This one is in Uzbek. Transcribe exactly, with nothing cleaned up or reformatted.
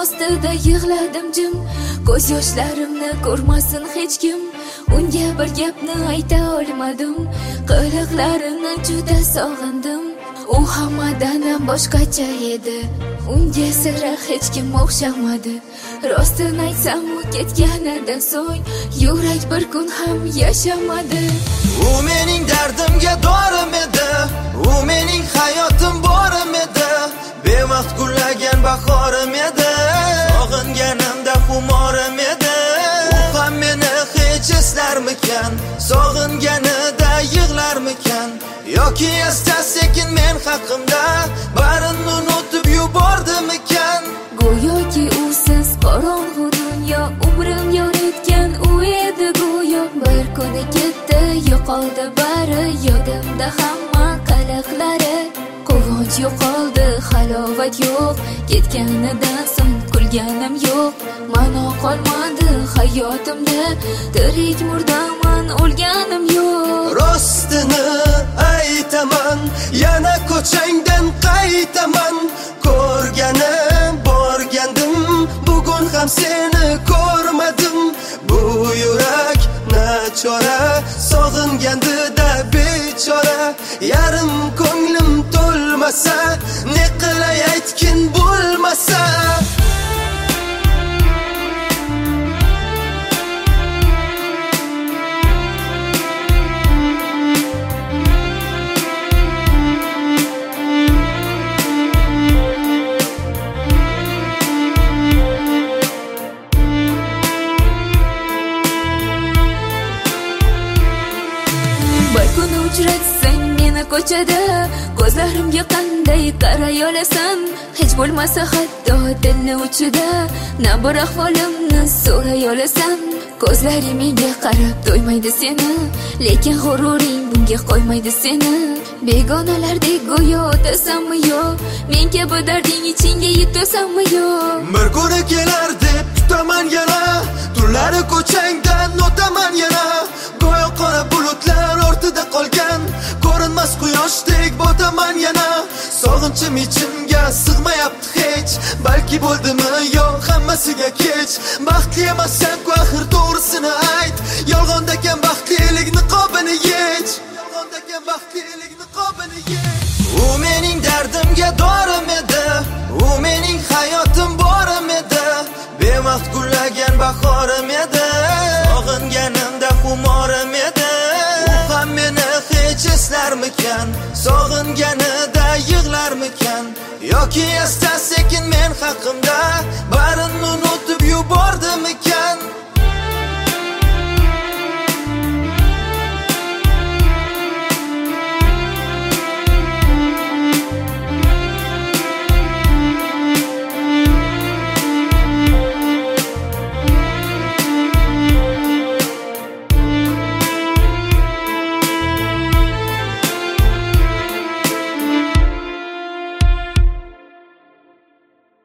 ostida yig'ladim jim, ko'z yoshlarimni ko'rmasin hech kim. Unga bir gapni ayta olmadim, qiliqlarini juda sog'indim. U hammadan ham boshqacha edi, unga sira hech kim o'xshamadi. Rostini aytsam, u ketganidan so'ng yurak bir kun ham yashamadi. U mening dardimga dorim edi, u mening hayotim borim edi, bevaqt gullagan bahorim edi, sog'inganimda xumorim edi. U ham meni hech eslarmikan, sog'inganida yig'larmikan, yoki asta sekin men haqimda barini unutib yubordimikan? Go'yoki usiz qorong'u dunyo, umrim yoritgan u edi go'yo. Bir kuni ketdi, yo'qoldi bari, yodimda hamma qiliqlari. Quvonch yo'qoldi, halovat yo'q, ketganidan so'ng kulganim yo'q. Ma'no qolmadi hayotimda, tirik murdaman, o'lganim yo'q. Rostini aytaman, yana ko'changdan qaytaman. Ko'rganim borgandim, bugun ham seni ko'rmadim. Bu yurak nachora, sog'ingandida bechora. Yarim ko'nglim to'lmasa, ne qilay aytgin bo'lmasa. Bir kuni uchratsang meni ko'chada, ko'zlarimga qanday qaray olasan? Hech bo'lmasa hatto dilni uchida, na bir ahvolimni so'ray olasan. Ko'zlaring menga qarab to'ymaydi seni, lekin g'ururing bunga qo'ymaydi seni. Begonalardek go'yo o'tasanmi yo, men kabi darding ichingga yetasanmi yo? Bir kuni kelar deb kutaman yana, tunlari ko'changdan o'taman yana. Go'yo qora bulutlar ortida qolgan, ko'rinmas quyoshdek botaman yana. Sog'inchim ichimga sig'mayapti hech, balki bo'ldimi yo hammasiga kech. Baxtli emassan-ku axir, to'g'risini ayt, yolg'ondakan baxtlilik niqobini yech. Yolg'ondakan baxtlilik niqobini yech. U mening dardimga dorim edi, u mening hayotim borim edi, bevaqt gullagan bahorim edi, sog'inganimda xumorim edi. U ham meni hech eslarmikan, sog'inganida yig'larmikan, yoki asta sekin men haqimda barini unutib yubordimikan?